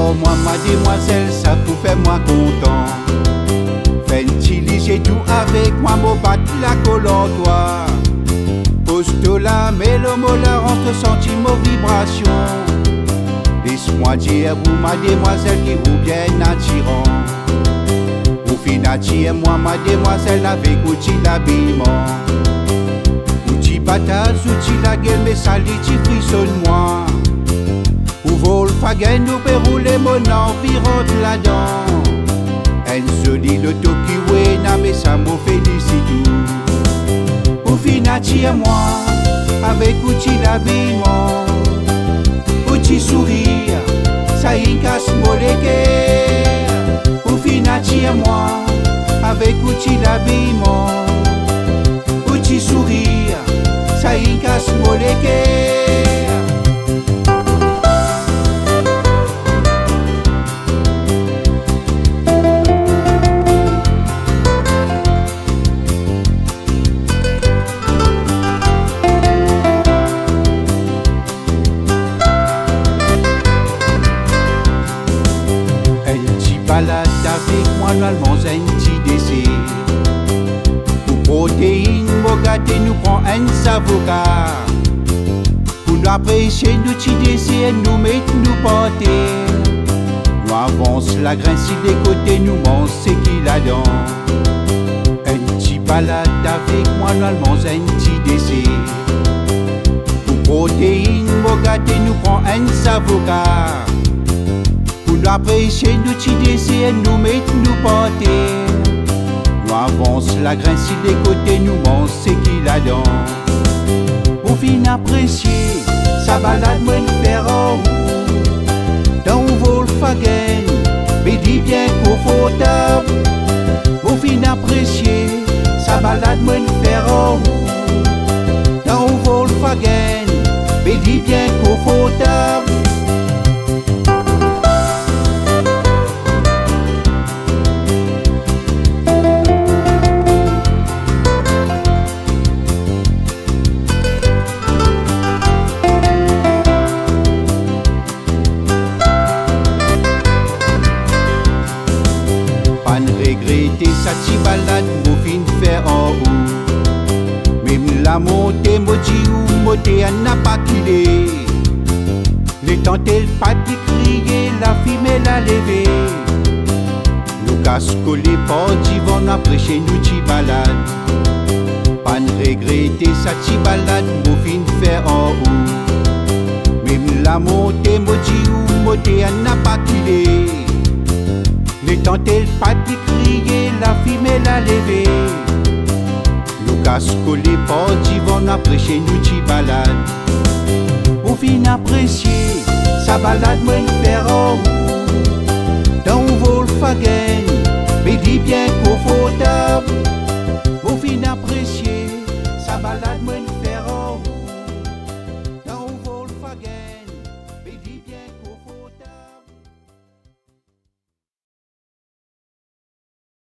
Oh moi mademoiselle, ça vous fait moi content. Fais-t-il tout avec moi, mon bat la colonne toi. Pose-toi là, mais le mot la rentre sentir mon vibration. Laisse-moi dire vous mademoiselle qui vous bien attirant. Vous finissez moi mademoiselle avec outil l'habillement. Outil patate, outil la gueule, mais ça dit frissonne moi. Ou vol fagen nous peut rouler mon environ là-dedans. Elle se dit le toki na mais ça me félicite. Ou finissez moi avec outil l'habillement. Outil sourire, ça y casse mon léguer. Ou finissez moi avec outil l'habillement. Outil sourire, ça y casse mon léguer. Balade avec moi normalement un petit dessert. Pour protéines, mon gâteau nous prend un savocat. Pour nous apprécier nos petits desserts, nous mettons nous porter. Nous avance la graine si des côtés, nous mange ce qu'il a dans. Un petit balade avec moi normalement un petit dessert. Pour protéines, mon gâteau nous prend un savocat. Nous apprécier nos petits desserts, nous mettons nous porter. Nous avance la graine si des côtés, nous mange ce qu'il a dans. Pour fin apprécier, sa balade moi nous faire en haut. Dans Volkswagen, mais dis bien confortable. Pour fin apprécier, sa balade moi nous faire en haut. Dans Volkswagen, mais dis bien confortable. Regretter sa petite balade, mon fin faire en haut. Même la montée, maudit ou montée, elle n'a pas quitté. Les tenter le pas de crier, la fumée la lever. Nous casques les portes, ils vont après chez nous, petite balade. Pas de regretter sa petite balade, mon fin faire en haut. Même la montée, maudit ou montée, elle n'a pas quitté. Les tenter le pas de crier, la fumée la lever. Nous casques les portes, ils vont après chez nous, petite balade. Pour fin apprécier, sa balade moi nous faire en haut. Dans Volkswagen, mais dis bien confortable.